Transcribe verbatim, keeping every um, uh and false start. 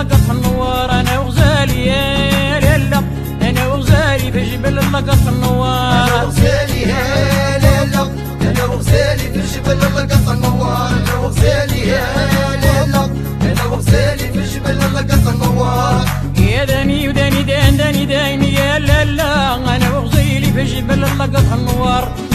اللقط النوار. انا وغزالي يا لالا، انا وغزالي في جبل اللقط النوار. انا وغزالي يا لالا، انا وغزالي في جبل اللقط النوار. انا وغزالي يا لالا، انا وغزالي في جبل اللقط النوار. يا داني وداني دان داني داني يا لالا، انا وغزالي في جبل اللقط النوار.